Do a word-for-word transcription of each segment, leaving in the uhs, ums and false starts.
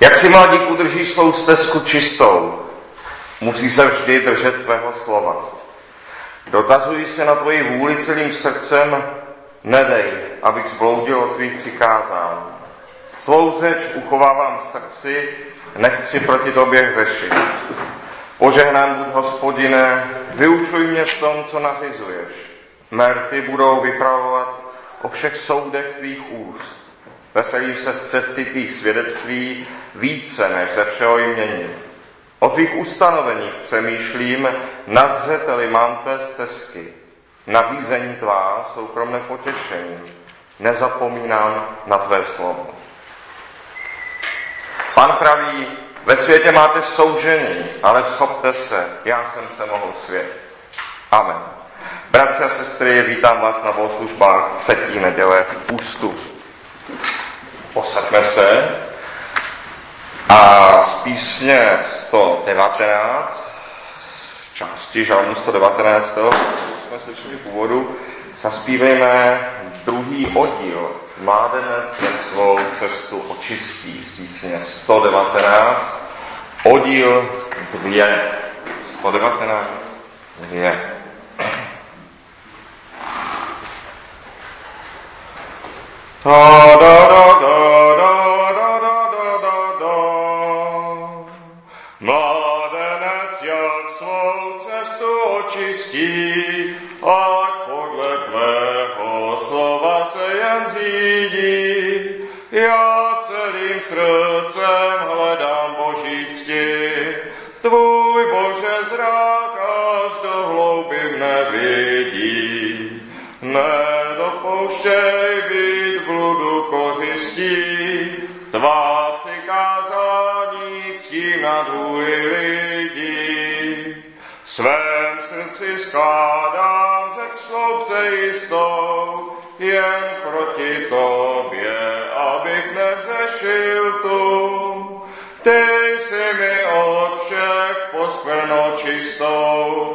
Jak si mladík udrží svou stezku čistou? Musí se vždy držet tvého slova. Dotazuji se na tvoji vůli celým srdcem, nedej, abych zbloudil od tvých přikázání. Tvou řeč uchovávám v srdci, nechci proti tobě hřešit. Požehnán buď, Hospodine, vyučuj mě v tom, co nařizuješ. Mé rty budou vypravovat o všech soudech tvých úst. Veselím se z cesty tvých svědectví více než ze všeho jmění. O tvých ustanoveních přemýšlím, na zřeteli mám tvé stezky. Nařízení tvá jsou pro mne potěšením. Nezapomínám na tvé slovo. Pán praví, ve světě máte soužení, ale vzchopte se, já jsem přemohl svět. Amen. Bratři a sestry, vítám vás na bohoslužbách třetí neděle v Ústu. Posaďme se a z písně sto devatenáct, z části žalmu sto devatenáct, jsme slyšeli v úvodu, zaspívejme druhý oddíl. Mládenec, jak svou cestu očistí, z písně sto devatenáct, oddíl dvě. sto devatenáct, dvě. Da, da, da, da, da, da, da, da, da. Mládenec, jak svou cestu očistí, ať podle tvého slova se jen řídí. Já celým srdcem hledám Boží cti, tvůj Bože zrak až do hlouby mne vidí. Nedopouštěj být bludu kořistí, tvá přikázání ctím nad vůli lidí. Svém srdci skládám řeč svou přejistou, jen proti tobě, abych nevřešil tu. Ty jsi mi od všech poskvrnou čistou,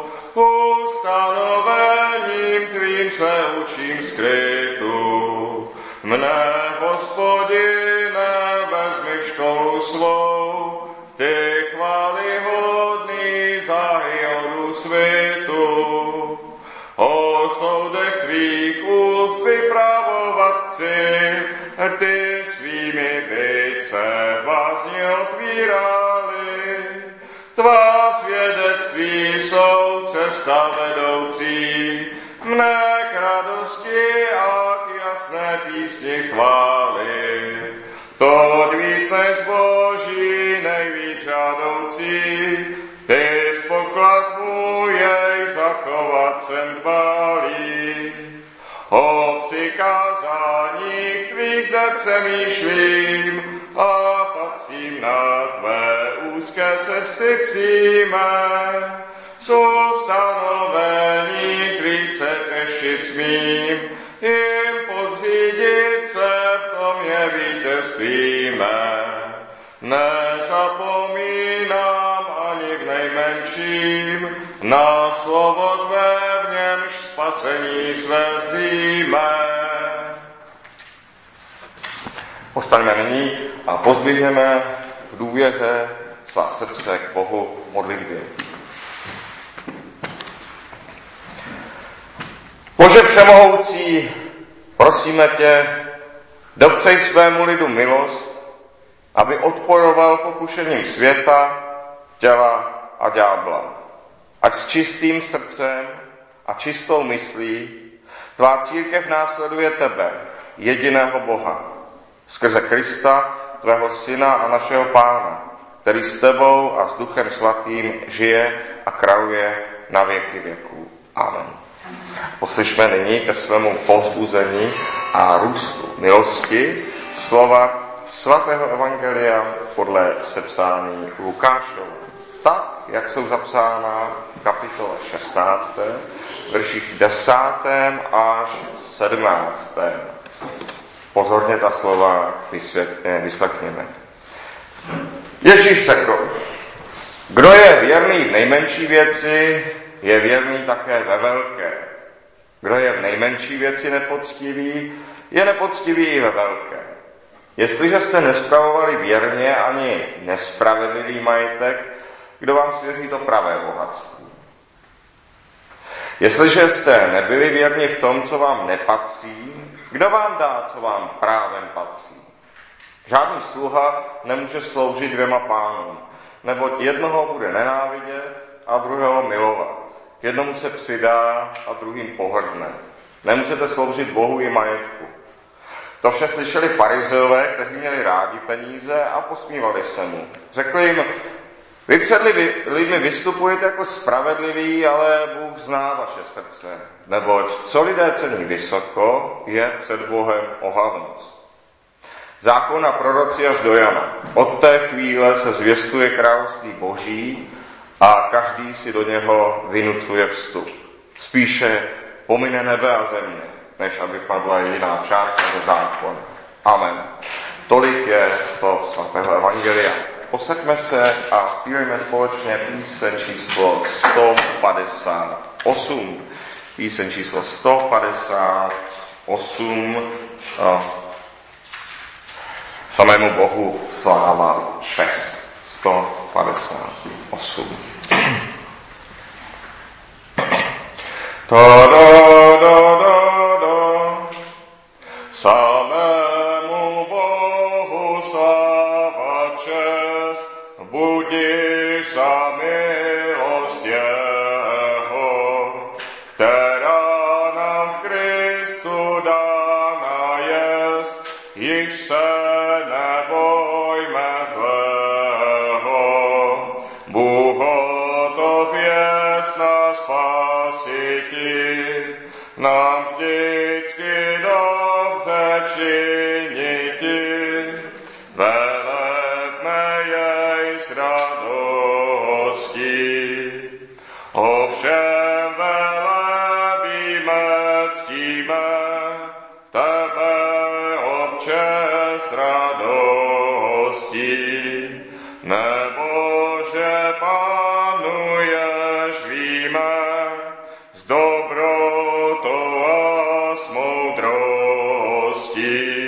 ustanovením tvým se učím skrytu. Mne, Hospodine, vezmi v školu svou, ty chvályhodný záhy odu svitu. O soudech tvých úst vypravovat chci, rty svými byť se bázně otvírali. Tvá svědectví jsou cesta vedoucí, mne k radosti a k jasné písni chvály. To víc než Boží nejvíc žádoucí, ty poklad můj jej zachovat sem dbálý. O přikázáních tvých zde přemýšlím a patřím na tvé úzké cesty přímé. Z ustanovení tvých se těšit smím, jim podřídit se v tom je vítězství mé. Nezapomínám ani v nejmenším na slovo tvé, v němž spasení své zříme. Postaňme nyní a pozdvihněme v důvěře svá srdce k Bohu v modlitbě. Bože všemohoucí, prosíme tě, dopřej svému lidu milost, aby odporoval pokušením světa, těla a ďábla. Ať s čistým srdcem a čistou myslí tvá církev následuje tebe, jediného Boha, skrze Krista, tvého syna a našeho Pána, který s tebou a s Duchem svatým žije a králuje na věky věků. Amen. Poslyšme nyní ke svému povzbuzení a růstu milosti slova svatého evangelia podle sepsání Lukášova. Tak, jak jsou zapsána v kapitole šestnácté, verších desátém až sedmnáctém. Pozorně ta slova vyslechněme. Ježíš řekl, kdo je věrný v nejmenší věci, je věrný také ve velké. Kdo je v nejmenší věci nepoctivý, je nepoctivý i ve velké. Jestliže jste nespravovali věrně ani nespravedlivý majetek, kdo vám svěří to pravé bohatství? Jestliže jste nebyli věrni v tom, co vám nepatří, kdo vám dá, co vám právem patří? Žádný sluha nemůže sloužit dvěma pánům, neboť jednoho bude nenávidět a druhého milovat. Jednomu se přidá a druhým pohrdne. Nemůžete sloužit Bohu i majetku. To vše slyšeli farizeové, kteří měli rádi peníze a posmívali se mu. Řekli jim, vy před lidmi vystupujete jako spravedliví, ale Bůh zná vaše srdce. Neboť co lidé cení vysoko, je před Bohem ohavnost. Zákon a proroci až do Jana. Od té chvíle se zvěstuje království Boží a každý si do něho vynucuje vstup. Spíše pomine nebe a země, než aby padla jediná čárka ze zákona. Amen. Tolik je slov svatého evangelia. Posaďme se a zpívejme společně píseň číslo sto padesát osm. Píseň číslo sto padesát osm. Samému Bohu sláva čest. sto padesát osm. Da, da, da, da, da. Samému Bohu sláva čest, budiš za milost jeho, která nám v Kristu dána jest, již se nebojme zlého. Bůh hotov jest na spasiti, nám vždycky dobře činiti, velepme jej s radostí. Ovšem velebíme, ctíme tebe, Otče, s radostí, nebože panuješ, víme, s dobrotou a s moudrostí.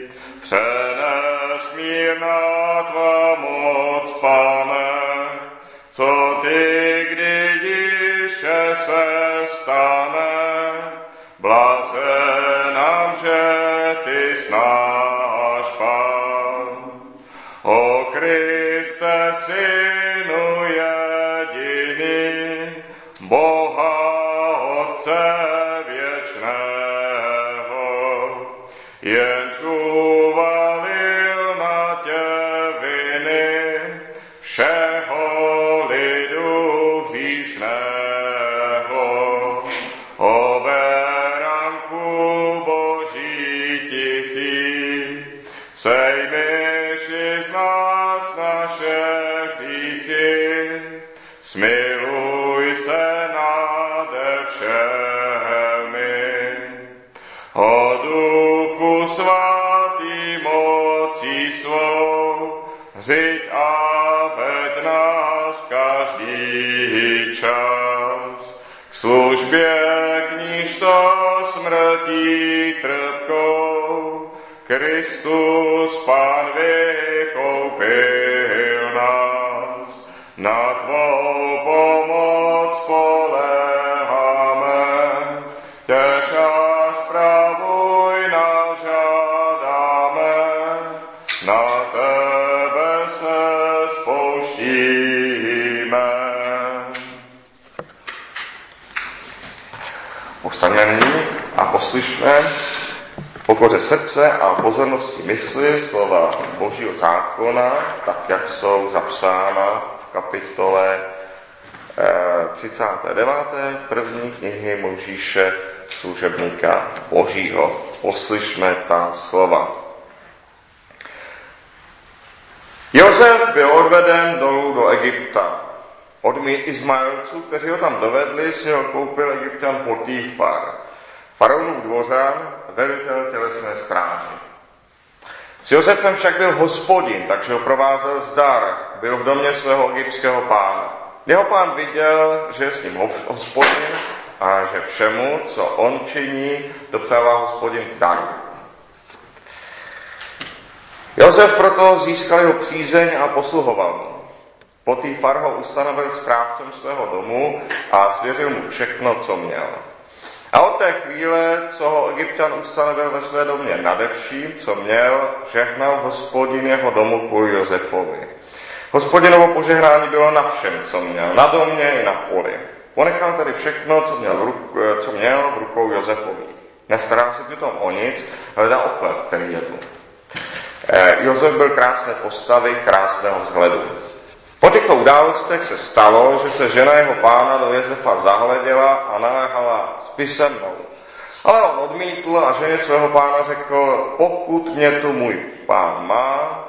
Přenesmírná tvá moc, Pane, co ty, kdy díše se stane, blaženám, že ty znáš, Pán. O Kriste, Synu jediný, Boha Otce věčného, jenž uvalil na tě viny všeho lidu hříšného. O beránku Boží tichý, sejmiš z nás naše hříchy, smiluj se nade všemi. O Duchu Svatý mocí svou, řiď a ved nás každý čas, k službě, k níž to smrtí trpkou, Kristus Pán vykoupil nás. Na tvou pomoc spoléháme, těž až pravuj nás žádáme, na tebe se spouštíme. Povstaňme nyní a poslyšme pokoře srdce a pozornosti mysli slova Božího zákona, tak jak jsou zapsána v kapitole třicáté deváté první knihy Mojžíše, služebníka Božího. Poslyšme ta slova. Josef byl odveden dolů do Egypta. Od Izmaelců, kteří ho tam dovedli, si ho koupil Egypťan Potifar, faraonův dvořan, velitel tělesné stráže. S Josefem však byl Hospodin, takže ho provázel zdar, byl v domě svého egyptského pána. Jeho pán viděl, že je s ním Hospodin a že všemu, co on činí, dopřává Hospodin zdar. Josef proto získal jeho přízeň a posluhoval mu. Potifar ho ustanovil správcem svého domu a svěřil mu všechno, co měl. A od té chvíle, co ho Egypťan ustanovil ve své domě nade vším, co měl, žehnal Hospodin jeho domu kvůli Josefovi. Hospodinovo požehnání bylo na všem, co měl, na domě i na poli. Ponechal tedy všechno, co měl v, ruku, co měl v rukou Josefovi. Nestará se přitom o nic, hledá o chleb, který jedl. Eh, Josef byl krásné postavy, krásného vzhledu. Po těchto událostech se stalo, že se žena jeho pána do Josefa zahleděla a naléhala: spí se mnou. Ale on odmítl a ženě svého pána řekl: pokud mě tu můj pán má,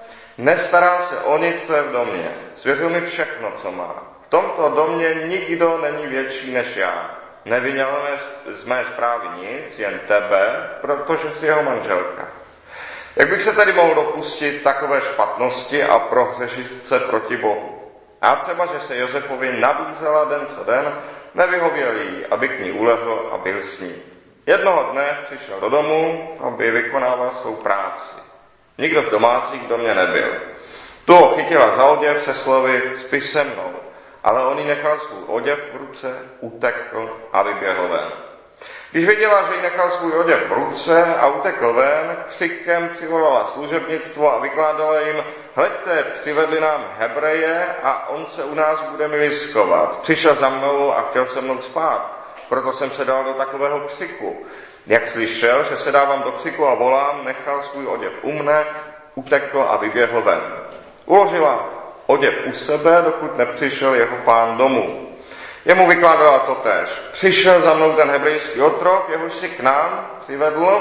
nestará se o nic, co je v domě. Svěřil mi všechno, co má. V tomto domě nikdo není větší než já. Nevyněl z mé zprávy nic, jen tebe, protože jsi jeho manželka. Jak bych se tedy mohl dopustit takové špatnosti a prohřešit se proti Bohu? A třeba, že se Josefovi nabízela den co den, nevyhověl jí, aby k ní ulehl a byl s ní. Jednoho dne přišel do domu, aby vykonával svou práci. Nikdo z domácích do mě nebyl. Tu ho chytila za oděv se slovy: spí se mnou. Ale on jí nechal svůj oděv v ruce, utekl a vyběhl ven. Když viděla, že jí nechal svůj oděv v ruce a utekl ven, křikem přivolala služebnictvo a vykládala jim: hleďte, přivedli nám Hebreje a on se u nás bude miliskovat. Přišel za mnou a chtěl se mnou spát, proto jsem se dal do takového křiku. Jak slyšel, že se dávám do křiku a volám, nechal svůj oděv u mne, utekl a vyběhl ven. Uložila oděv u sebe, dokud nepřišel jeho pán domů. Jemu vykládala totéž. Přišel za mnou ten hebrejský otrok, jehož si k nám přivedl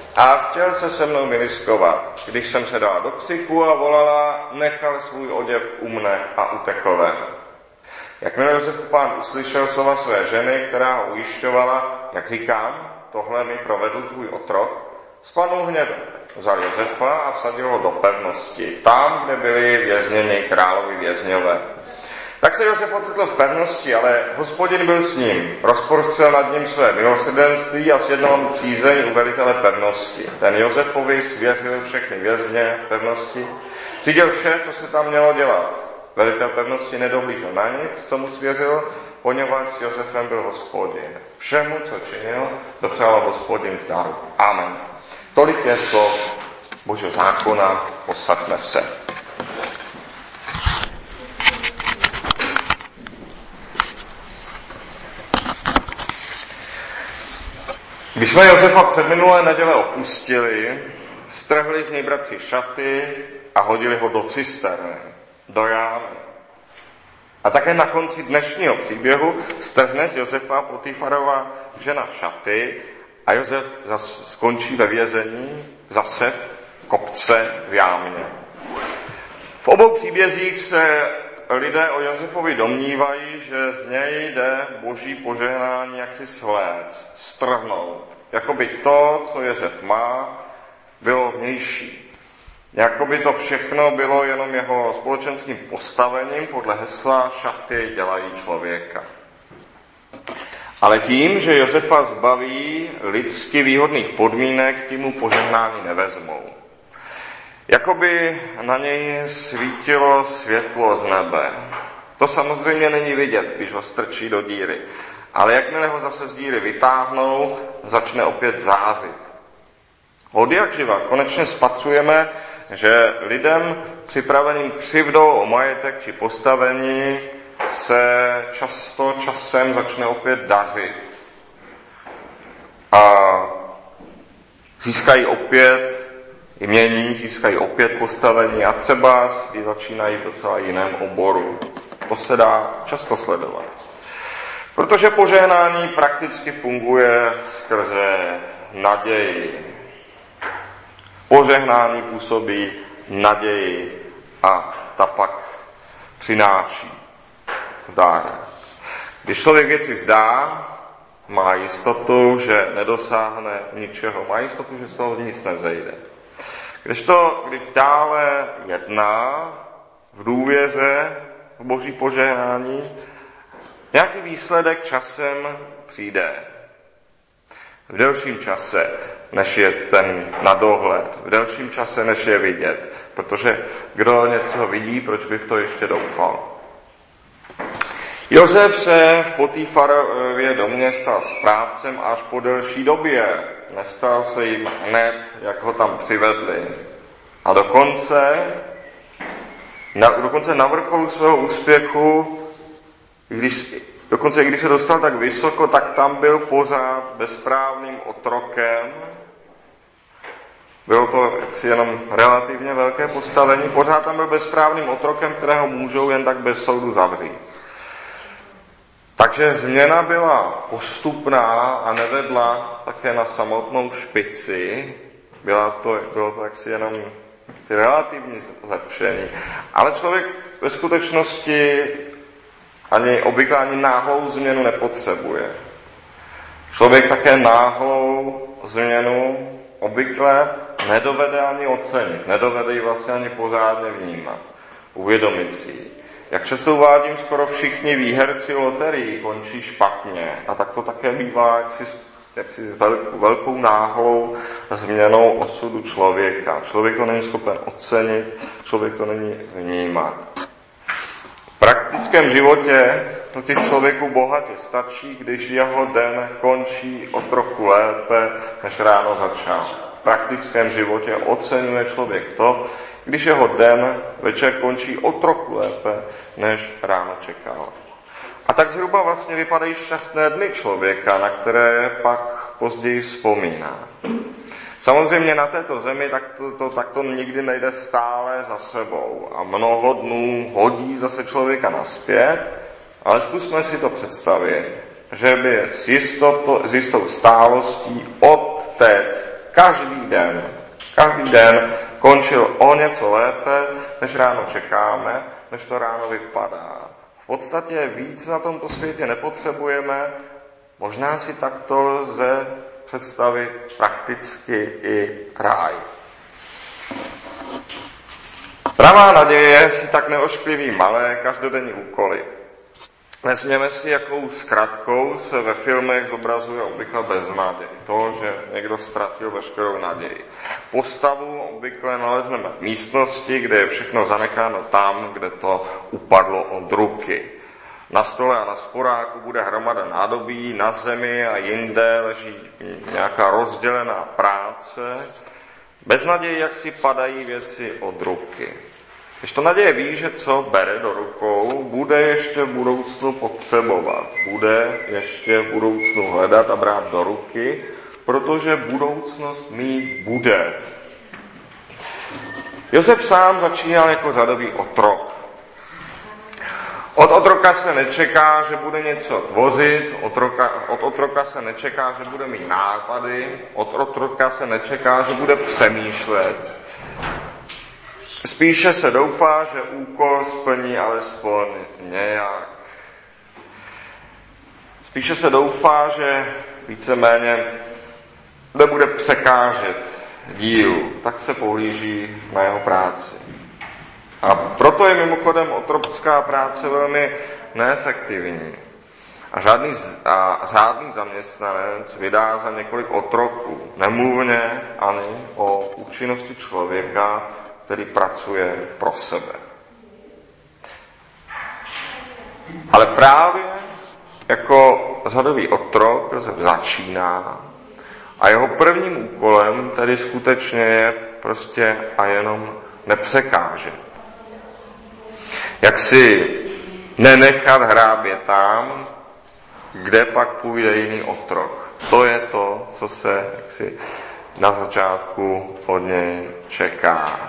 a chtěl se se mnou miliskovat. Když jsem se dala do křiku a volala, nechal svůj oděv u mne a utekl ven. Jakmile Josefův pán uslyšel slova své ženy, která ho ujišťovala: jak říkám, tohle mi provedl tvůj otrok, spadnul hněvem. Vzal Josefa a vsadil ho do pevnosti, tam, kde byli vězněni královi vězňové. Tak se Josef ocitl v pevnosti, ale Hospodin byl s ním. Rozprostřel nad ním své milosrdenství a sjednal mu přízeň u velitele pevnosti. Ten Josefovi svěřil všechny vězně v pevnosti. Řídil vše, co se tam mělo dělat. Velitel pevnosti nedohlížel na nic, co mu svěřil, poněvadž s Josefem byl Hospodin. Všemu, co činil, dopřál Hospodin zdaru. Amen. Tolik je slov Božího zákona, posaďme se. Když jsme Josefa před minulé neděle opustili, strhli z něj bratři šaty a hodili ho do cisterny, do jámy. A také na konci dnešního příběhu strhne z Josefa Potifarova žena šaty a Josef zase skončí ve vězení, zase v kopce v jámě. V obou příbězích se lidé o Josefovi domnívají, že z něj jde boží požehnání jaksi slézt, strhnout. Jakoby to, co Josef má, bylo vnější. Jakoby to všechno bylo jenom jeho společenským postavením podle hesla šaty dělají člověka. Ale tím, že Josefa zbaví lidsky výhodných podmínek, tím mu požehnání nevezmou. Jakoby na něj svítilo světlo z nebe. To samozřejmě není vidět, když ho strčí do díry. Ale jakmile ho zase z díry vytáhnou, začne opět zářit. Od jakživa konečně spatřujeme, že lidem připraveným křivdou o majetek či postavení se často časem začne opět dařit. A získají opět jmění, získají opět postavení a třeba i začínají v docela jiném oboru. To se dá často sledovat. Protože požehnání prakticky funguje skrze naději. Požehnání působí naději a ta pak přináší zdár. Když člověk věci zdá, má jistotu, že nedosáhne ničeho. Má jistotu, že z toho nic nevzejde. Když to, když dále jedná v důvěře v boží požehnání, nějaký výsledek časem přijde. V delším čase. než je ten na dohled, v delším čase, než je vidět. Protože kdo něco vidí, proč by v to ještě doufal? Josef se v Potifárově domě stal správcem až po delší době. Nestal se jim hned, jak ho tam přivedli. A dokonce, na, dokonce na vrcholu svého úspěchu, když, dokonce když se dostal tak vysoko, tak tam byl pořád bezprávným otrokem. Bylo to jaksi jenom relativně velké postavení. Pořád tam byl bezprávným otrokem, kterého můžou jen tak bez soudu zavřít. Takže změna byla postupná a nevedla také na samotnou špici. Byla to, bylo to jaksi jenom relativní zlepšení. Ale člověk ve skutečnosti ani obvykle ani náhlou změnu nepotřebuje. Člověk také náhlou změnu obvykle nedovede ani ocenit, nedovede ji vlastně ani pořádně vnímat, uvědomit si ji. Jak často uvádím, skoro všichni výherci loterií končí špatně a tak to také bývá jaksi, jaksi velkou, velkou náhlou změnou osudu člověka. Člověk to není schopen ocenit, člověk to není vnímat. V praktickém životě totiž člověku bohatě stačí, když jeho den končí o trochu lépe, než ráno začal. V praktickém životě oceňuje člověk to, když jeho den večer končí o trochu lépe, než ráno čekal. A tak zhruba vlastně vypadají šťastné dny člověka, na které pak později vzpomíná. Samozřejmě na této zemi tak to, to, tak to nikdy nejde stále za sebou a mnoho dnů hodí zase člověka nazpět, ale zkusme si to představit, že by s, jistoto, s jistou stálostí od teď každý den, každý den končil o něco lépe, než ráno čekáme, než to ráno vypadá. V podstatě víc na tomto světě nepotřebujeme, možná si takto lze představit prakticky i ráj. Pravá naděje si tak neoškliví malé každodenní úkoly. Vezměme si, jakou zkratkou se ve filmech zobrazuje obvykle beznaděj. To, že někdo ztratil veškerou naději. Postavu obvykle nalezneme v místnosti, kde je všechno zanecháno tam, kde to upadlo od ruky. Na stole a na sporáku bude hromada nádobí, na zemi a jinde leží nějaká rozdělená práce. Bez naděje, jak si padají věci od ruky. Když to naděje ví, že co bere do rukou, bude ještě v budoucnu potřebovat. Bude ještě v budoucnu hledat a brát do ruky, protože budoucnost mít bude. Josef sám začínal jako řadový otrok. Od otroka se nečeká, že bude něco tvořit, otroka, od otroka se nečeká, že bude mít nápady, od otroka se nečeká, že bude přemýšlet. Spíše se doufá, že úkol splní alespoň nějak. Spíše se doufá, že víceméně nebude překážet dílu, tak se pohlíží na jeho práci. A proto je mimochodem otrocká práce velmi neefektivní. A žádný a řádný zaměstnanec vydá za několik otroků. Nemluvně ani o účinnosti člověka, který pracuje pro sebe. Ale právě jako řadový otrok začíná a jeho prvním úkolem tedy skutečně je prostě a jenom nepřekážet. Jak si nenechat hrábět tam, kde pak půjde jiný otrok. To je to, co se jaksi na začátku od něj čeká.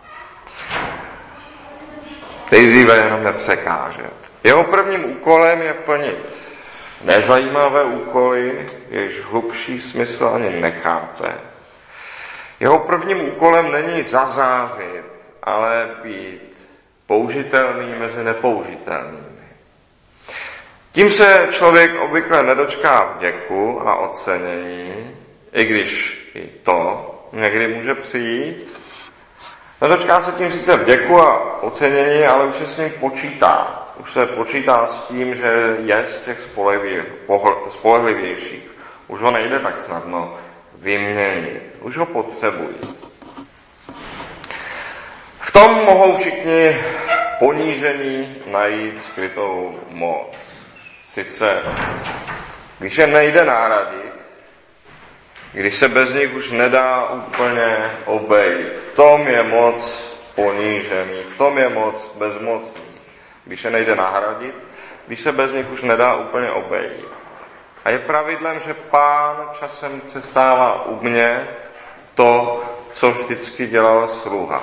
Nejdříve jenom nepřekážet. Jeho prvním úkolem je plnit nezajímavé úkoly, jejichž hlubší smysl ani nechápe. Jeho prvním úkolem není zazářit, ale být použitelný mezi nepoužitelnými. Tím se člověk obvykle nedočká vděku a ocenění, i když i to někdy může přijít. Nedočká se tím sice vděku a ocenění, ale už se s ním počítá. Už se počítá s tím, že je z těch spolehlivějších. Už ho nejde tak snadno vyměnit. Už ho potřebují. V tom mohou všichni ponížení najít skrytou moc. Sice, když je nejde nahradit, když se bez nich už nedá úplně obejít, v tom je moc ponížený, v tom je moc bezmocných. Když je nejde nahradit, když se bez nich už nedá úplně obejít. A je pravidlem, že Pán časem přestává umět to, co vždycky dělal sluha.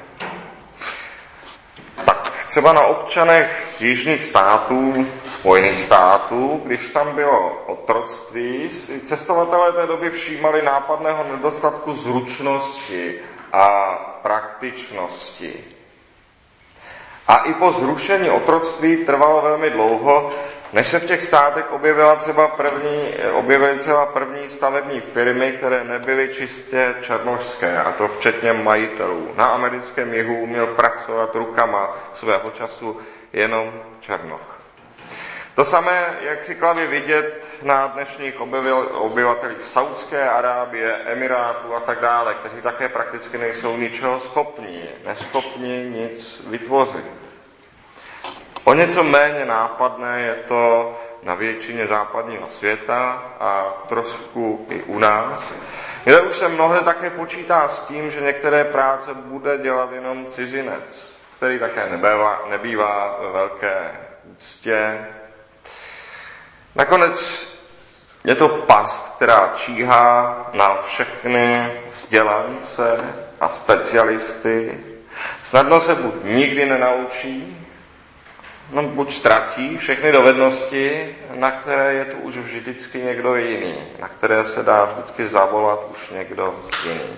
Tak třeba na občanech jižních států, Spojených států, když tam bylo otroctví, si cestovatelé té doby všímali nápadného nedostatku zručnosti a praktičnosti. A i po zrušení otroctví trvalo velmi dlouho, než se v těch státech objevila třeba první, objevily třeba první stavební firmy, které nebyly čistě černošské, a to včetně majitelů. Na americkém jihu uměl pracovat rukama svého času jenom černoch. To samé, jak si klavě vidět na dnešních obyvatelích Saudské Arábie, Emirátů a tak dále, kteří také prakticky nejsou ničeho schopní, neschopní nic vytvořit. O něco méně nápadné je to na většině západního světa a trošku i u nás, kde už se mnohde také počítá s tím, že některé práce bude dělat jenom cizinec, který také nebývá, nebývá ve velké úctě. Nakonec je to past, která číhá na všechny vzdělance a specialisty. Snadno se buď nikdy nenaučí, no buď ztratí všechny dovednosti, na které je tu už vždycky někdo jiný, na které se dá vždycky zavolat už někdo jiný.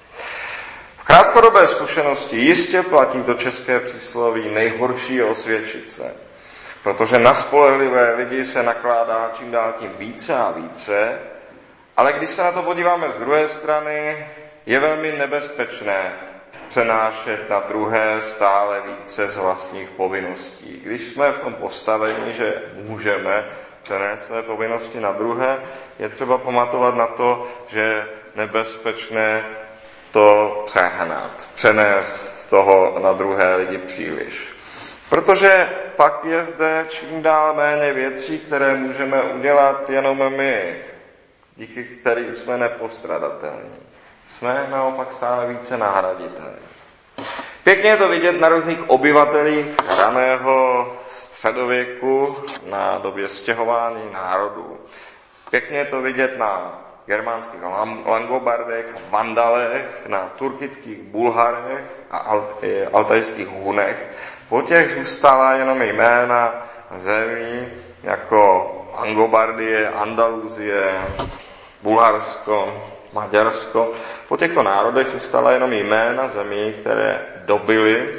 V krátkodobé zkušenosti jistě platí to české přísloví nejhorší je osvědčit se, protože na spolehlivé lidi se nakládá čím dál tím více a více, ale když se na to podíváme z druhé strany, je velmi nebezpečné přenášet na druhé stále více z vlastních povinností. Když jsme v tom postavení, že můžeme přenést své povinnosti na druhé, je třeba pamatovat na to, že je nebezpečné to přehnat, přenést z toho na druhé lidi příliš. Protože pak je zde čím dál méně věcí, které můžeme udělat jenom my, díky kterým jsme nepostradatelní. Jsme naopak stále více nahraditelní. Pěkně je to vidět na různých obyvatelích raného středověku, na době stěhování národů. Pěkně je to vidět na germánských Langobardech, Vandalech, na turkických Bulharech a altajských Hunech. Po těch zůstala jenom jména zemí jako Langobardie, Andaluzie, Bulharsko, Maďarsko. Po těchto národech zůstala jenom jména zemí, které dobyly,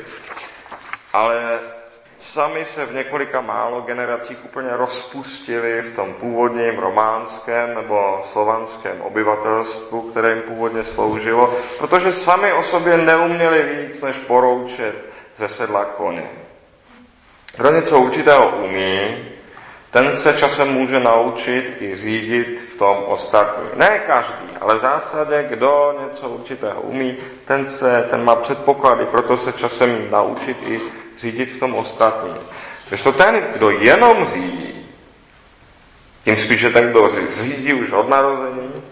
ale sami se v několika málo generacích úplně rozpustili v tom původním románském nebo slovanském obyvatelstvu, které jim původně sloužilo, protože sami o sobě neuměli víc, než poroučet ze sedla koně. Kdo něco určitého umí, ten se časem může naučit i řídit v tom ostatní. Ne každý, ale v zásadě, kdo něco určitého umí, ten, se, ten má předpoklady, proto se časem naučit i řídit v tom ostatní. Když to ten, kdo jenom řídí, tím spíše ten, kdo řídí už od narození,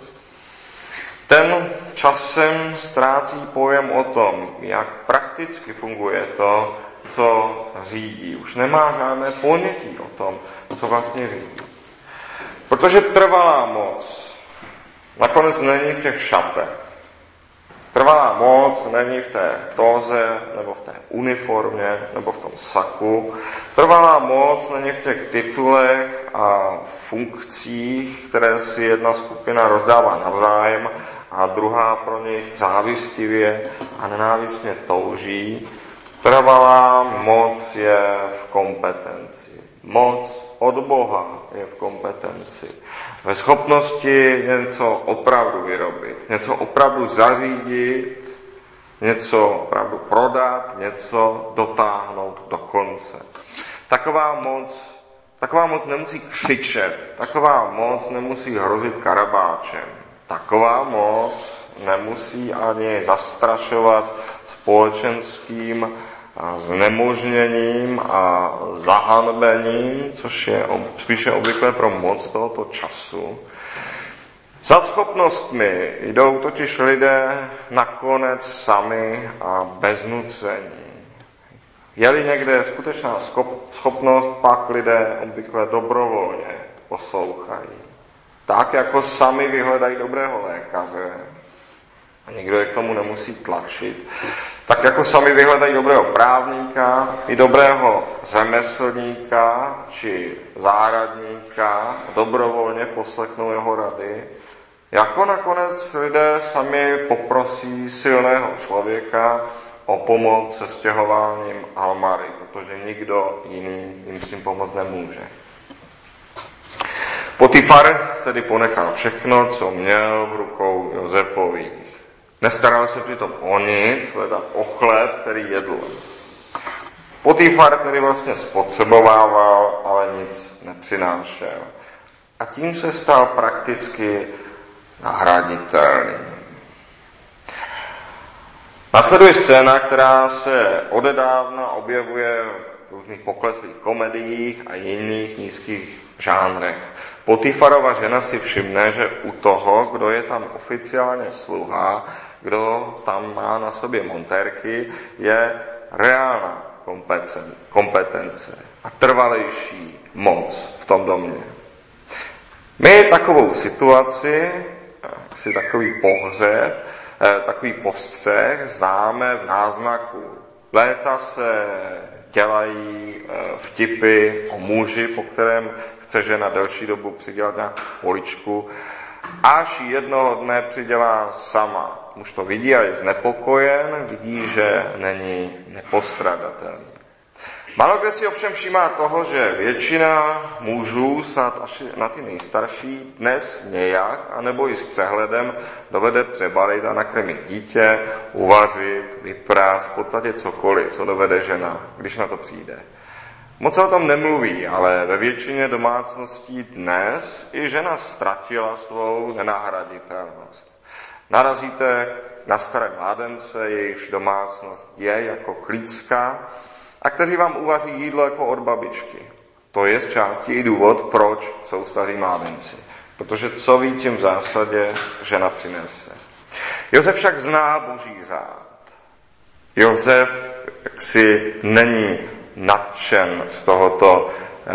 ten časem ztrácí pojem o tom, jak prakticky funguje to, co řídí. Už nemá žádné ponětí o tom, co vlastně řídí. Protože trvalá moc nakonec není v těch šatech. Trvalá moc není v té tóze, nebo v té uniformě, nebo v tom saku. Trvalá moc není v těch titulech a funkcích, které si jedna skupina rozdává navzájem a druhá pro nich závistivě a nenávistně touží. Trvalá moc je v kompetenci. Moc od Boha je v kompetenci. Ve schopnosti něco opravdu vyrobit, něco opravdu zařídit, něco opravdu prodat, něco dotáhnout do konce. Taková moc, taková moc nemusí křičet, taková moc nemusí hrozit karabáčem. taková moc nemusí ani zastrašovat společenským znemožněním a zahanbením, což je spíše obvykle pro moc tohoto času. Za schopnostmi jdou totiž lidé nakonec sami a bez nucení. Je-li někde skutečná schopnost, pak lidé obvykle dobrovolně poslouchají. Tak, jako sami vyhledají dobrého lékaře, a nikdo je k tomu nemusí tlačit, tak jako sami vyhledají dobrého právníka i dobrého řemeslníka či zahradníka, dobrovolně poslechnou jeho rady, jako nakonec lidé sami poprosí silného člověka o pomoc se stěhováním Almary, protože nikdo jiný jim s tím pomoct nemůže. Potifar tedy ponechal všechno, co měl v rukou Josefových. Nestaral se přitom o nic, leda o chléb, který jedl. Potifar tedy vlastně spotřebovával, ale nic nepřinášel. A tím se stal prakticky nahraditelný. Následuje scéna, která se odedávna objevuje v různých pokleslých komediích a jiných nízkých žánrech. Potifarova žena si všimne, že u toho, kdo je tam oficiálně sluha, kdo tam má na sobě montérky, je reálná kompetence a trvalejší moc v tom domě. My takovou situaci, si takový pohřeb, takový postřeh známe v náznaku. Léta se dělají vtipy o muži, po kterém chce žena delší dobu přidělat nějakou poličku, až jednoho dne přidělá sama. Muž to vidí a je znepokojen, vidí, že není nepostradatelný. Málo kde si ovšem všímá toho, že většina mužů, snad až na ty nejstarší, dnes nějak, anebo i s přehledem, dovede přebalit a nakrmit dítě, uvařit, vyprát, v podstatě cokoliv, co dovede žena, když na to přijde. Moc se o tom nemluví, ale ve většině domácností dnes i žena ztratila svou nenahraditelnost. Narazíte na staré mládence, jejichž domácnost je jako klícka, a kteří vám uvaří jídlo jako od babičky. To je z části i důvod, proč jsou staří mládenci. Protože co víc jim v zásadě žena přinese. Josef však zná Boží řád. Josef jaksi není nadšen z tohoto,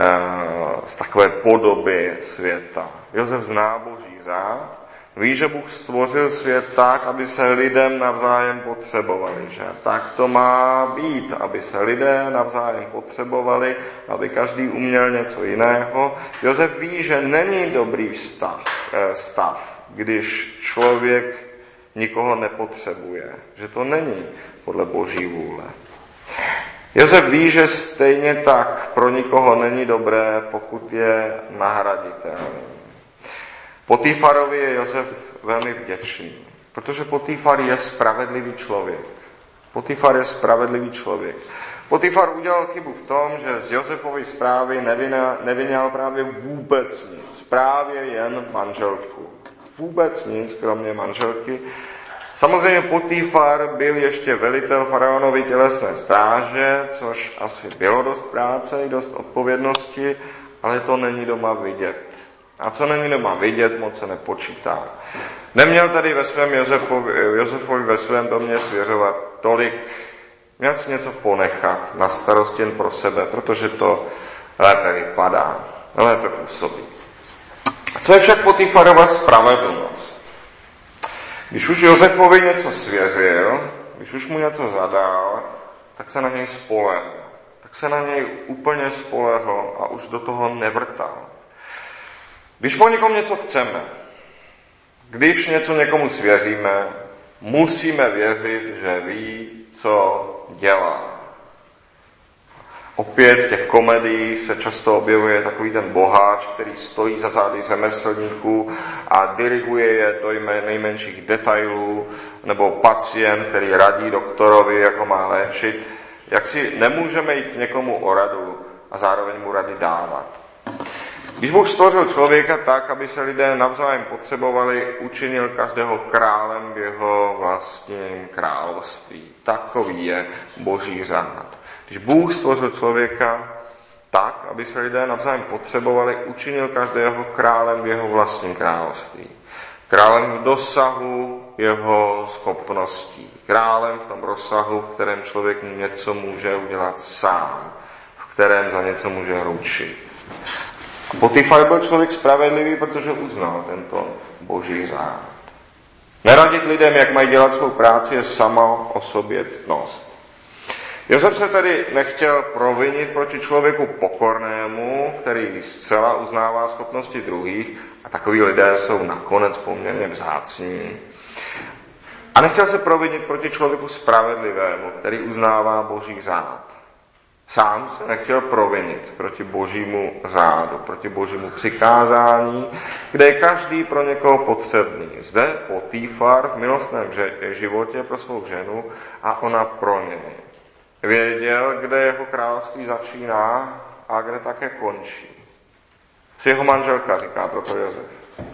z takové podoby světa. Josef zná Boží řád, ví, že Bůh stvořil svět tak, aby se lidem navzájem potřebovali, že tak to má být, aby se lidé navzájem potřebovali, aby každý uměl něco jiného. Josef ví, že není dobrý vztah, stav, když člověk nikoho nepotřebuje, že to není podle Boží vůle. Josef ví, že stejně tak pro nikoho není dobré, pokud je nahraditelný. Potifarovi je Josef velmi vděčný, protože Potifar je spravedlivý člověk. Potifar je spravedlivý člověk. Potifar udělal chybu v tom, že z Josefovy zprávy neviněl právě vůbec nic. Právě jen manželku. Vůbec nic, kromě manželky. Samozřejmě Potifar byl ještě velitel faraonovy tělesné stráže, což asi bylo dost práce i dost odpovědnosti, ale to není doma vidět. A co není doma vidět, moc se nepočítá. Neměl tady ve svém Josefovi, Josefovi ve svém domě svěřovat tolik, měl si něco ponechat na starost jen pro sebe, protože to lépe vypadá, lépe působí. Co je však Potifarova spravedlnost? Když už Josefovi něco svěřil, když už mu něco zadal, tak se na něj spolehl. Tak se na něj úplně spolehl a už do toho nevrtal. Když po někom něco chceme, když něco někomu svěříme, musíme věřit, že ví, co dělá. Opět v těch komediích se často objevuje takový ten boháč, který stojí za zády řemeslníků a diriguje je do nejmenších detailů, nebo pacient, který radí doktorovi, jak ho má léčit. Jak si nemůžeme jít k někomu o radu a zároveň mu rady dávat. Když Bůh stvořil člověka tak, aby se lidé navzájem potřebovali, učinil každého králem v jeho vlastním království. Takový je Boží řád. Když Bůh stvořil člověka tak, aby se lidé navzájem potřebovali, učinil každého králem v jeho vlastním království. Králem v dosahu jeho schopností. Králem v tom rozsahu, v kterém člověk něco může udělat sám. V kterém za něco může ručit. A Potifar byl člověk spravedlivý, protože uznal tento Boží řád. Neradit lidem, jak mají dělat svou práci, je sama o sobě ctnost. Josef se tedy nechtěl provinit proti člověku pokornému, který zcela uznává schopnosti druhých, a takoví lidé jsou nakonec poměrně vzácní. A nechtěl se provinit proti člověku spravedlivému, který uznává Boží řád. Sám se nechtěl provinit proti Božímu řádu, proti Božímu přikázání, kde je každý pro někoho potřebný. Zde Potifar v milostném životě pro svou ženu a ona pro něj. Věděl, kde jeho království začíná a kde také končí. Jeho manželka, říká proto Josef.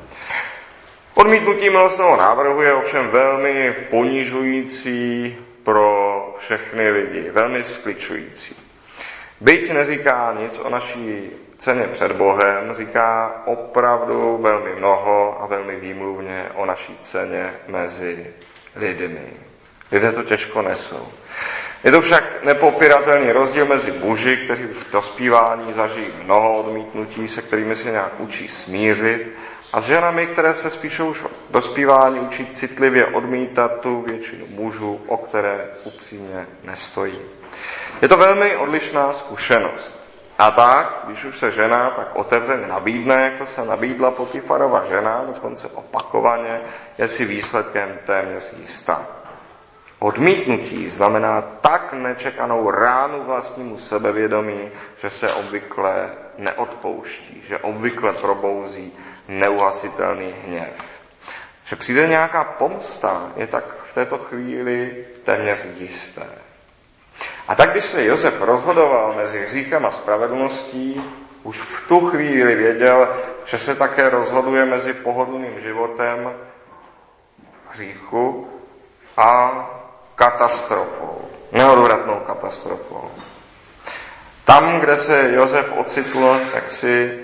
Odmítnutí milostného návrhu je ovšem velmi ponižující pro všechny lidi, velmi skličující. Byť neříká nic o naší ceně před Bohem, říká opravdu velmi mnoho a velmi výmluvně o naší ceně mezi lidmi. Lidé to těžko nesou. Je to však nepopiratelný rozdíl mezi muži, kteří už v dospívání zažijí mnoho odmítnutí, se kterými se nějak učí smířit, a s ženami, které se spíše už v dospívání učí citlivě odmítat tu většinu mužů, o které upřímně nestojí. Je to velmi odlišná zkušenost. A tak, když už se žena tak otevřeně nabídne, jako se nabídla Potifarova žena, dokonce opakovaně, je si výsledkem téměř jistá. Odmítnutí znamená tak nečekanou ránu vlastnímu sebevědomí, že se obvykle neodpouští, že obvykle probouzí neuhasitelný hněv. Že přijde nějaká pomsta, je tak v této chvíli téměř jisté. A tak, když se Josef rozhodoval mezi hříchem a spravedlností, už v tu chvíli věděl, že se také rozhoduje mezi pohodlným životem hříchu a katastrofou, neodvratnou katastrofou. Tam, kde se Josef ocitl, tak si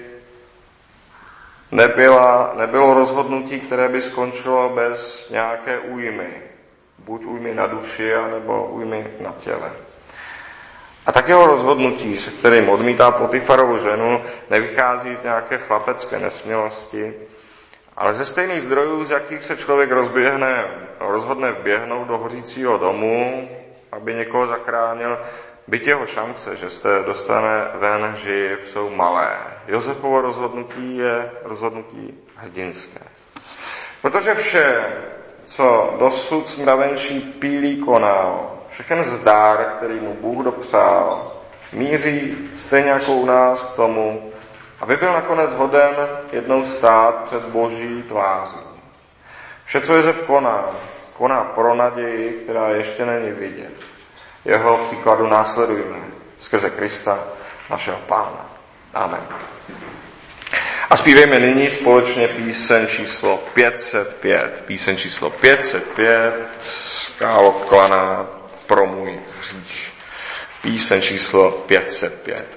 nebyla, nebylo rozhodnutí, které by skončilo bez nějaké újmy. Buď újmy na duši, anebo újmy na těle. A tak jeho rozhodnutí, se kterým odmítá Potifarovu ženu, nevychází z nějaké chlapecké nesmělosti, ale ze stejných zdrojů, z jakých se člověk rozběhne, rozhodne vběhnout do hořícího domu, aby někoho zachránil, byť jeho šance, že se dostane ven živ, jsou malé. Josefovo rozhodnutí je rozhodnutí hrdinské. Protože vše, co dosud smravenčí pílí konal, všechen zdár, který mu Bůh dopřál, míří stejně jako u nás k tomu, aby byl nakonec hoden jednou stát před Boží tváří. Vše, co Josef koná, koná pro naději, která ještě není vidět. Jeho příkladu následujme skrze Krista, našeho Pána. Amen. A zpívejme nyní společně píseň číslo pět set pět. Píseň číslo pět set pět, Skálo klaná pro můj hřích. Píseň číslo pět set pět.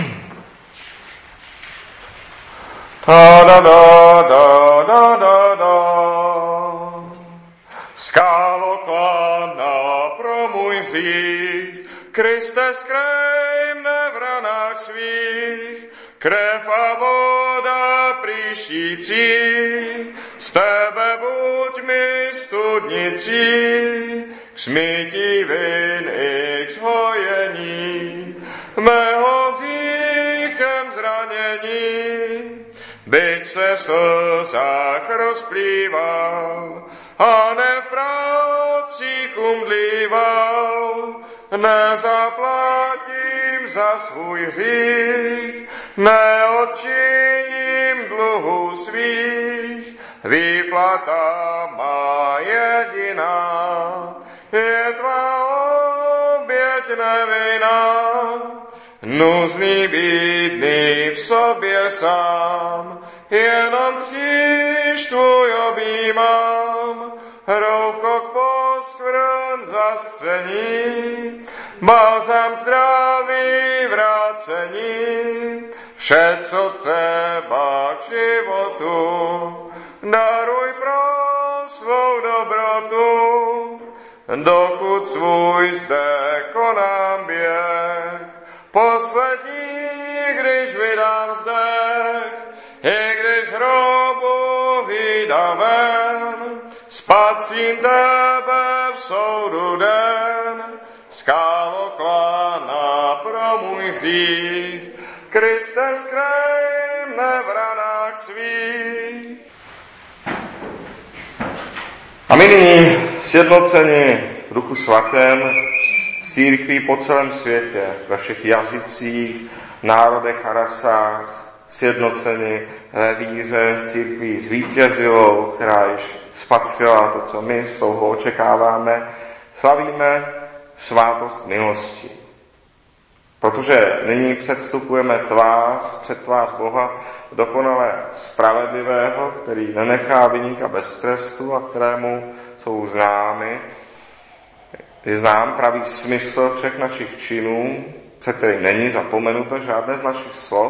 Da da da da da da da. Skálo klaná pro můj hřích, Kriste skrej mne v ranách svých, krev a voda příštící, z tebe buď mi studnicí, k smytí vin i k zhojení, mého hříchem zranění, byť se v slzách rozplýval, a ne v prácích umdlíval, nezaplatím za svůj hřích, neodčiním dluhu svých, výplata má jediná, je tvá oběť nevinná, nuzný bídný v sobě sám, jenom kříž tvůj objímám, roucho k poskvrn zastření, balzám zdraví vrácení, vše, co třeba k životu, daruj pro svou dobrotu, dokud svůj zde konám běh, poslední, když vydám zdech, i když hrobu vyjda ven, spatřím tebe v soudu den, skáloklána pro můj hřích, Kriste skrej mne v ranách svých. A my nyní sjednoceni v Duchu Svatém s církví po celém světě, ve všech jazycích, národech a rasách, sjednoceni ve víře s církví zvítězilou, která již spatřila to, co my s touho očekáváme, slavíme svátost milosti. Protože nyní předstupujeme tvář, před tvář Boha dokonale spravedlivého, který nenechá viníka bez trestu a kterému jsou známy, je znám pravý smysl všech našich činů, před kterým není zapomenuto žádné z našich slov,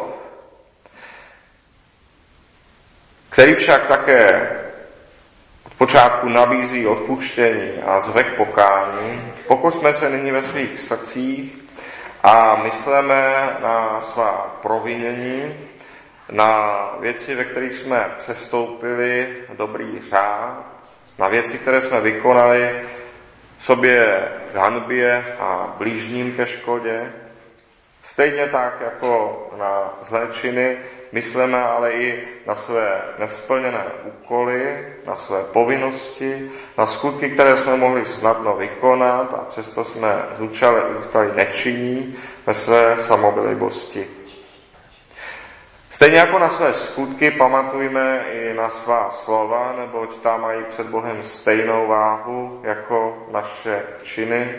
který však také od počátku nabízí odpuštění a zve k pokání. Pokusme se nyní ve svých srdcích a myslíme na svá provinění, na věci, ve kterých jsme přestoupili dobrý řád, na věci, které jsme vykonali sobě k hanbě a blížním ke škodě. Stejně tak jako na zlé činy myslíme ale i na své nesplněné úkoly, na své povinnosti, na skutky, které jsme mohli snadno vykonat a přesto jsme zůstali nečinní ve své samobilibosti. Stejně jako na své skutky pamatujme i na svá slova, neboť ta mají před Bohem stejnou váhu jako naše činy.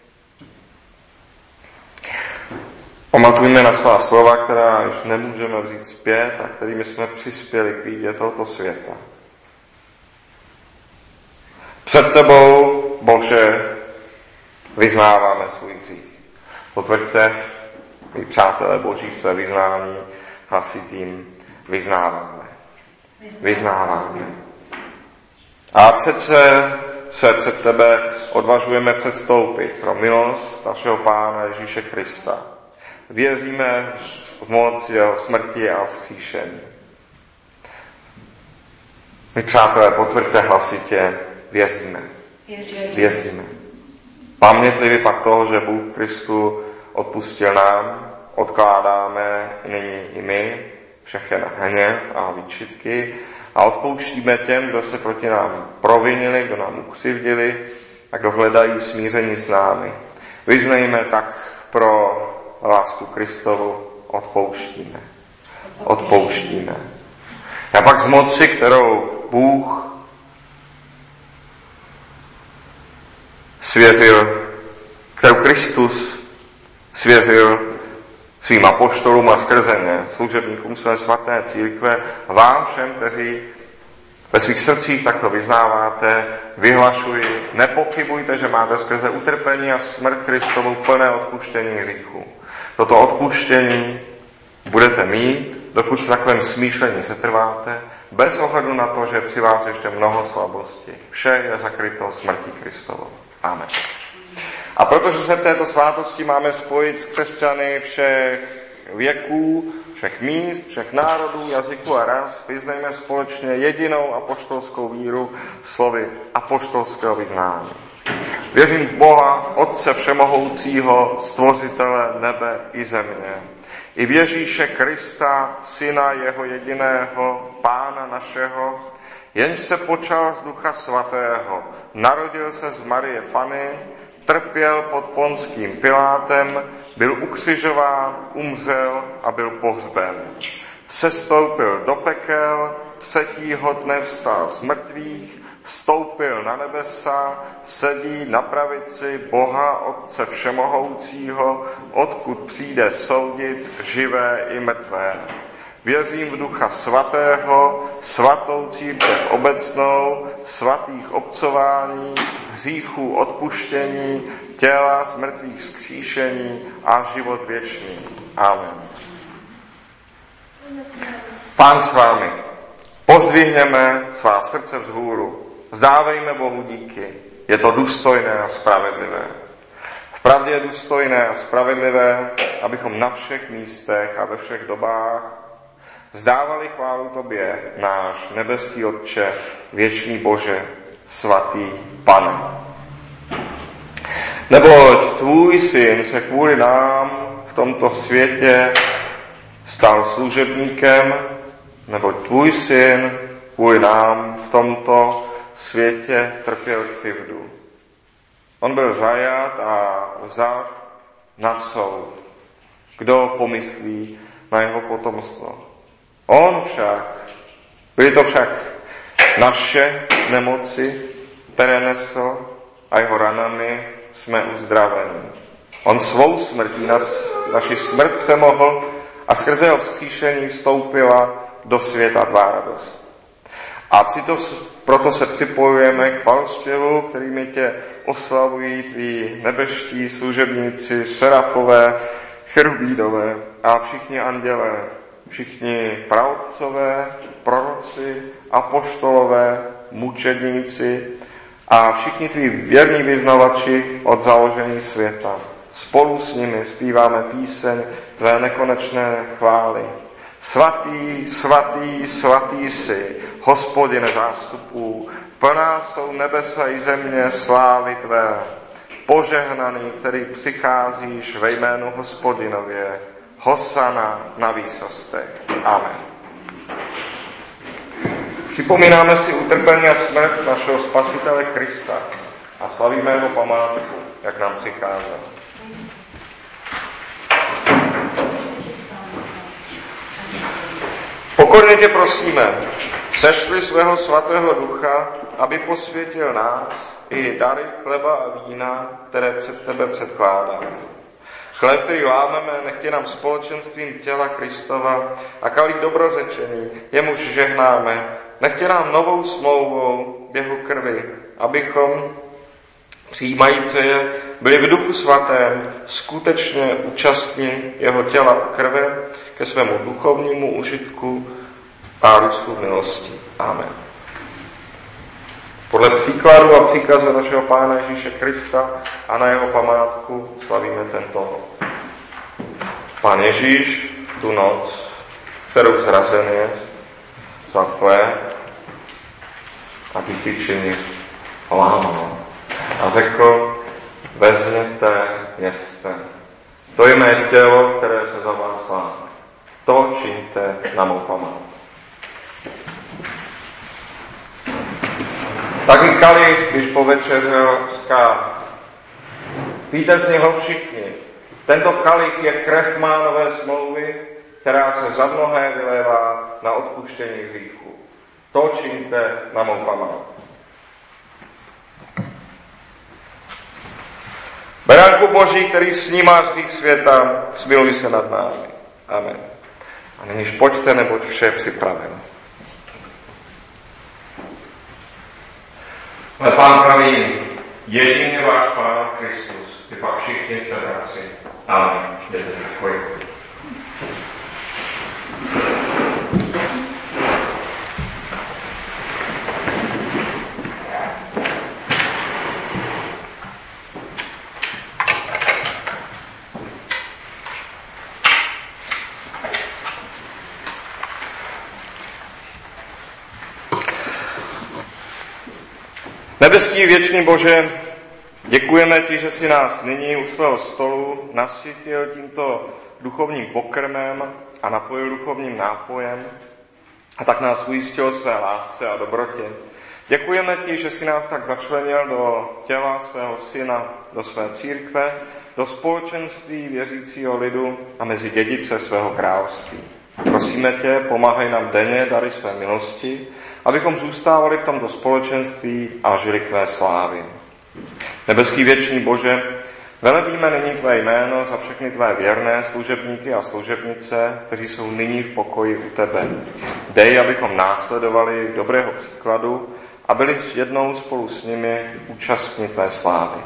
Pamatujme na svá slova, která již nemůžeme vzít zpět a kterými jsme přispěli k bídě tohoto světa. Před tebou, Bože, vyznáváme svůj hřích. Potvrďte, mí přátelé Boží, své vyznání hlasitým vyznáváme. Vyznáváme. A přece se před tebe odvažujeme předstoupit pro milost našeho Pána Ježíše Krista. Věříme v moc jeho smrti a vzkříšení. My, přátelé, potvrďte hlasitě, věříme. Věříme. Pamětliví pak toho, že Bůh Kristu odpustil nám, odkládáme nyní i my všechen hněv a výčitky a odpouštíme těm, kdo se proti nám provinili, kdo nám ukřivdili a kdo hledají smíření s námi. Vyznejme tak pro lásku Kristovu, odpouštíme. Odpouštíme. A pak z moci, kterou Bůh svěřil, kterou Kristus svěřil svým apoštolům a skrze ně, služebníkům své svaté církve, vám všem, kteří ve svých srdcích takto vyznáváte, vyhlašuji, nepochybujte, že máte skrze utrpení a smrt Kristovu plné odpuštění hříchu. Toto odpuštění budete mít, dokud v takovém smýšlení setrváte, bez ohledu na to, že je při vás ještě mnoho slabosti. Vše je zakryto smrtí Kristovou. Amen. A protože se v této svátosti máme spojit s křesťany všech věků, všech míst, všech národů, jazyků a ras, vyznejme společně jedinou apoštolskou víru slovy apoštolského vyznání. Věřím v Boha, Otce všemohoucího, stvořitele nebe i země, i v Ježíše Krista, Syna jeho jediného, Pána našeho, jenž se počal z Ducha Svatého, narodil se z Marie Panny, trpěl pod Ponským Pilátem, byl ukřižován, umřel a byl pohřben. Sestoupil do pekel, třetího dne vstal z mrtvých, vstoupil na nebesa, sedí na pravici Boha Otce Všemohoucího, odkud přijde soudit živé i mrtvé. Věřím v Ducha Svatého, svatou církev obecnou, svatých obcování, hříchů odpuštění, těla z mrtvých vzkříšení a život věčný. Amen. Pán s vámi, pozdvihněme svá srdce vzhůru, vzdávejme Bohu díky, je to důstojné a spravedlivé. Vpravdě je důstojné a spravedlivé, abychom na všech místech a ve všech dobách vzdávali chválu Tobě, náš nebeský Otče, věčný Bože, svatý Pane. Neboť tvůj syn se kvůli nám v tomto světě stal služebníkem, neboť tvůj syn kvůli nám v tomto světě trpěl křivdu. On byl zajat a vzat na soud. Kdo pomyslí na jeho potomstvo? On však, byly to však naše nemoci, které nesl, a jeho ranami jsme uzdraveni. On svou smrtí nas, naši smrt přemohl a skrze jeho vzkříšení vstoupila do světa tvá radost. A přito, proto se připojujeme k chvalospěvu, kterými tě oslavují tví nebeští služebníci, serafové, cherubídové a všichni andělé, všichni praotcové, proroci, apoštolové, mučedníci a všichni tví věrní vyznavači od založení světa. Spolu s nimi zpíváme píseň tvé nekonečné chvály. Svatý, svatý, svatý jsi, Hospodine zástupů, plná jsou nebesa i země slávy tvé. Požehnaný, který přicházíš ve jménu Hospodinově, Hosana na výsostech. Amen. Připomínáme si utrpení a smrt našeho Spasitele Krista a slavíme jeho památku, jak nám přicházel. Pokorně tě prosíme, sešli svého svatého ducha, aby posvětil nás i dary chleba a vína, které před tebe předkládáme. Chléb, který lámeme, nechtě nám společenstvím těla Kristova a kalich dobrořečení, jemuž žehnáme, nechtě nám novou smlouvou jeho krvi, abychom, přijímající je, byli v duchu svatém skutečně účastní jeho těla a krve ke svému duchovnímu užitku a růstu milosti. Amen. Podle příkladu a příkazu našeho Pána Ježíše Krista a na jeho památku slavíme tento hod. Pán Ježíš tu noc, kterou zrazen je, vzal chléb a vytyčený lámal a řekl, vezměte, jeste. To je mé tělo, které se za vás láme. To čiňte na mou památku. Taky kalich, když povečeřel, říká, pijte z něho všichni. Tento kalich je krev má nové smlouvy, která se za mnohé vylévá na odpuštění hříchů. To čiňte na mou památku. Beránku Boží, který snímá hřích světa, smiluj se nad námi. Amen. A nyníž pojďte, neboť vše je připraveno. Ale Pán praví, jedině váš Pán Kristus, ty pak všichni se vrací. Amen. Jděte v pokoji. Nebeský věčný Bože, děkujeme ti, že jsi nás nyní u svého stolu nasytil tímto duchovním pokrmem a napojil duchovním nápojem a tak nás ujistil své lásce a dobrotě. Děkujeme ti, že jsi nás tak začlenil do těla svého syna, do své církve, do společenství věřícího lidu a mezi dědice svého království. Prosíme tě, pomáhaj nám denně dary své milosti, abychom zůstávali v tomto společenství a žili k tvé slávě. Nebeský věčný Bože, velebíme nyní tvé jméno za všechny tvé věrné služebníky a služebnice, kteří jsou nyní v pokoji u tebe. Dej, abychom následovali dobrého příkladu a byli jednou spolu s nimi účastní tvé slávy.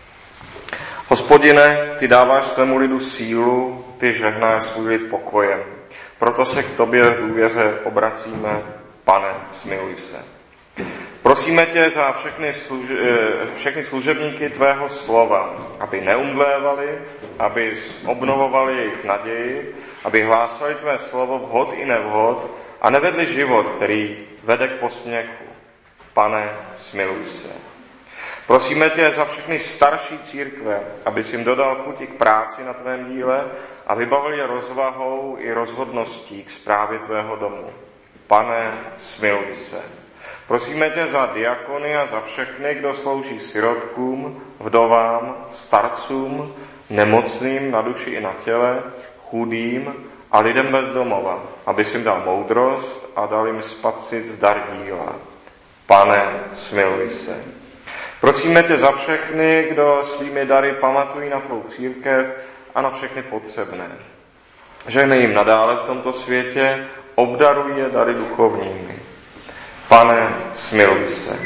Hospodine, ty dáváš svému lidu sílu, ty žehnáš svůj lid pokojem. Proto se k tobě v důvěře obracíme, Pane, smiluj se. Prosíme tě za všechny, služ, všechny služebníky tvého slova, aby neumdlévali, aby obnovovali jejich naději, aby hlásali tvé slovo vhod i nevhod a nevedli život, který vede k posměchu. Pane, smiluj se. Prosíme tě za všechny starší církve, aby jsi jim dodal chuti k práci na tvém díle a vybavil je rozvahou i rozhodností k správě tvého domu. Pane, smiluj se. Prosíme tě za diakony a za všechny, kdo slouží sirotkům, vdovám, starcům, nemocným na duši i na těle, chudým a lidem bez domova, aby jsi jim dal moudrost a dal jim spatřit zdar díla. Pane, smiluj se. Prosíme tě za všechny, kdo svými dary pamatují na tvou církev a na všechny potřebné. Žehnej jim nadále v tomto světě, obdaruj je dary duchovními. Pane, smiluj se.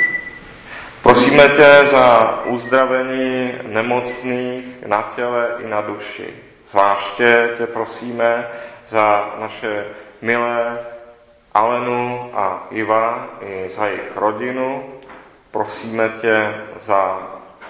Prosíme tě za uzdravení nemocných na těle i na duši. Zvláště tě prosíme za naše milé Alenu a Iva i za jejich rodinu. Prosíme tě za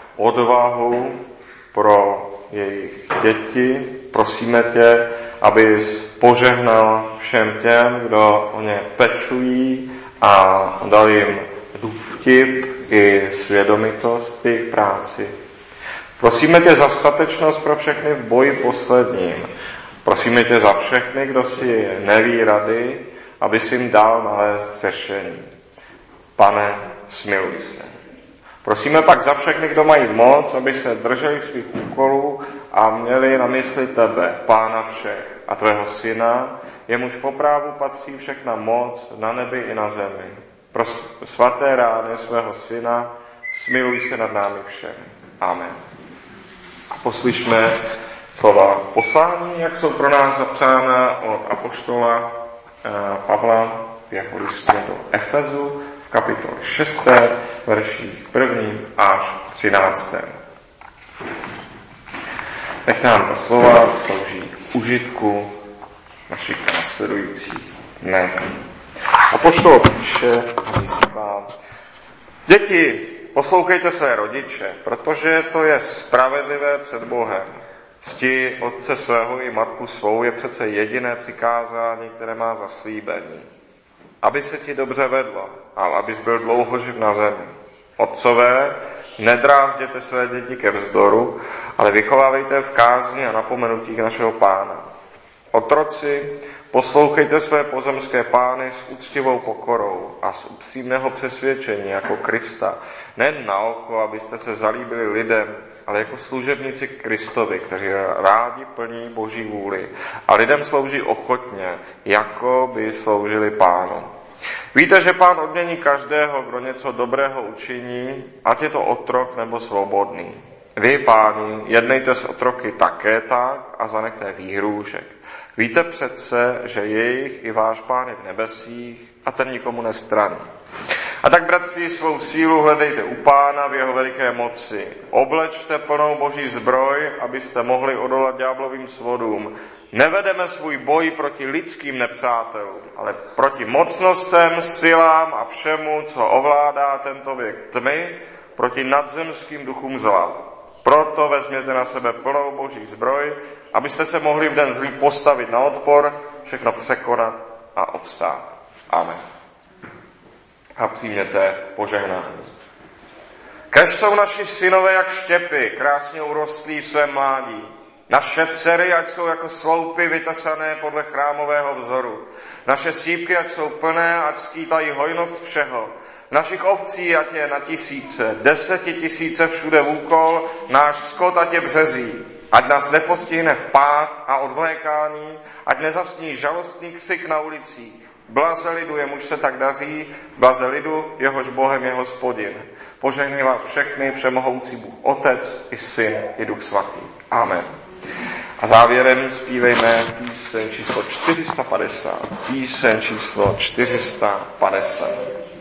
odvahu pro jejich děti. Prosíme tě, abys požehnal všem těm, kdo o ně pečují a dal jim důvtip i svědomitost v jejich práci. Prosíme tě za statečnost pro všechny v boji posledním. Prosíme tě za všechny, kdo si neví rady, aby si jim dal nalézt řešení. Pane, smiluj se. Prosíme pak za všechny, kdo mají moc, aby se drželi svých úkolů a měli na mysli tebe, Pána všech a tvého syna, jemuž po právu patří všechna moc na nebi i na zemi. Pro svaté rány svého syna, smiluj se nad námi všemi. Amen. A poslyšme slova poslání, jak jsou pro nás zapsána od apoštola Pavla v jeho listě do Efezu v kapitole šesté, verších prvním až třináctém. Nech nám ta slova slouží k užitku našich následujících dnech. Apoštol píše a vyzývá: Děti, poslouchejte své rodiče, protože to je spravedlivé před Bohem. Cti otce svého i matku svou je přece jediné přikázání, které má zaslíbení. Aby se ti dobře vedlo a abys byl dlouho živ na zemi. Otcové, nedrážděte své děti ke vzdoru, ale vychovávejte v kázni a napomenutích našeho Pána. Otroci, poslouchejte své pozemské pány s úctivou pokorou a z upřímného přesvědčení jako Krista. Nejen na oko, abyste se zalíbili lidem, ale jako služebníci Kristovi, kteří rádi plní Boží vůli a lidem slouží ochotně, jako by sloužili Pánu. Víte, že Pán odmění každého, kdo něco dobrého učiní, ať je to otrok nebo svobodný. Vy, páni, jednejte s otroky také tak a zanechte výhrůžek. Víte přece, že jejich i váš Pán je v nebesích a ten nikomu nestraní. A tak, bratři, svou sílu hledejte u Pána v jeho veliké moci. Oblečte plnou Boží zbroj, abyste mohli odolat ďáblovým svodům. Nevedeme svůj boj proti lidským nepřátelům, ale proti mocnostem, silám a všemu, co ovládá tento věk tmy, proti nadzemským duchům zla. Proto vezměte na sebe plnou Boží zbroj, abyste se mohli v den zlý postavit na odpor, všechno překonat a obstát. Amen. A přijměte požehnání. Kéž jsou naši synové jak štěpy, krásně urostlí v svém mládí. Naše dcery, ať jsou jako sloupy vytesané podle chrámového vzoru. Naše sípky, ať jsou plné, ať skýtají hojnost všeho. Našich ovcí, ať je na tisíce, deseti tisíce všude vůkol, náš skot, ať je březí. ať nás nepostihne vpád a odvlékání, ať nezasní žalostný křik na ulicích. Blaze lidu, jemuž se tak daří, blaze lidu, jehož Bohem je Hospodin. Požehnej vás všechny, přemohoucí Bůh Otec, i Syn, i Duch Svatý. Amen. A závěrem zpívejme píseň číslo čtyři sta padesát. Píseň číslo čtyři sta padesát.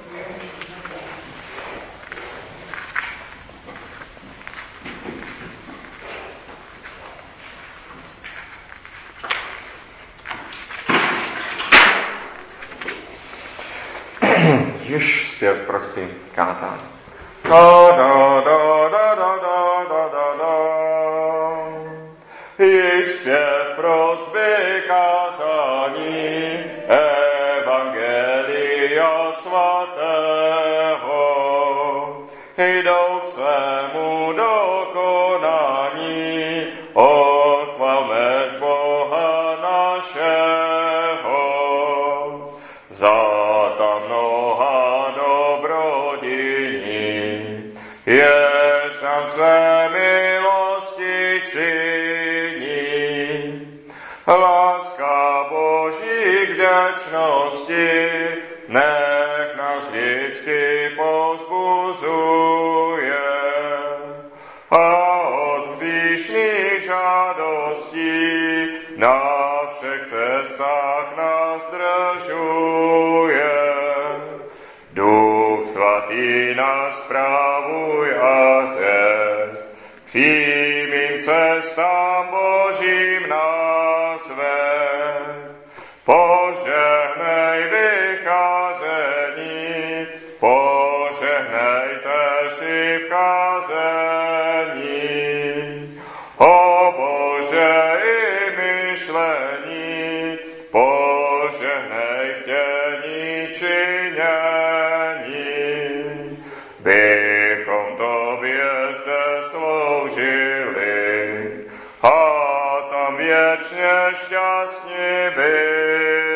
Již zpěv prosby kázání. Da, da, da, da, da, da, da, da, da. Již zpěv prosby kázání Evangelia svatého jdou k svému dokonání, ochvalmež Boha našeho. Za ta mnoha dobrodiní, jež nám své milosti činí. Láska Boží k vděčnosti, nech nás vždycky povzbuzuje. A od hříšných žádostí na všech cestách nás držuje. Duch Svatý nás spravuj a řeď, přímým cestám Božím nás veď. Požehnej vycházení, požehnej též i vkázení. O Bože i myšlení, požehnej chtění činění. Bychom Tobě zde sloužili a tam věčně šťastní byli.